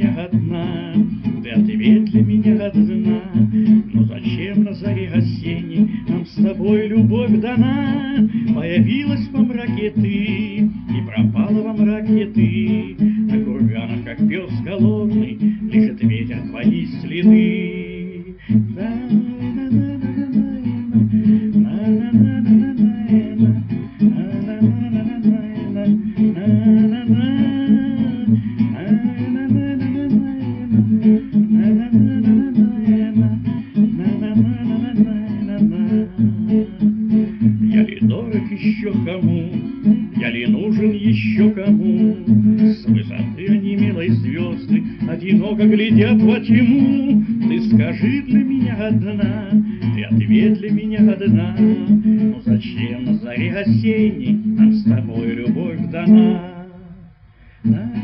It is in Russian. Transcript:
меня одна, ты ответь для меня одна. Но зачем на заре осенней нам с тобой любовь дана? Появилась во мраке ты и пропала во мраке ты. На курганах, как пес голодный, лежит ветер твои следы. Я ли дорог еще кому? Я ли нужен еще кому? С высоты онемелой звезды одиноко глядят во тьму. Ты скажи для меня одна, ты ответь для меня одна. Ну зачем на заре осенней нам с тобой любовь дана?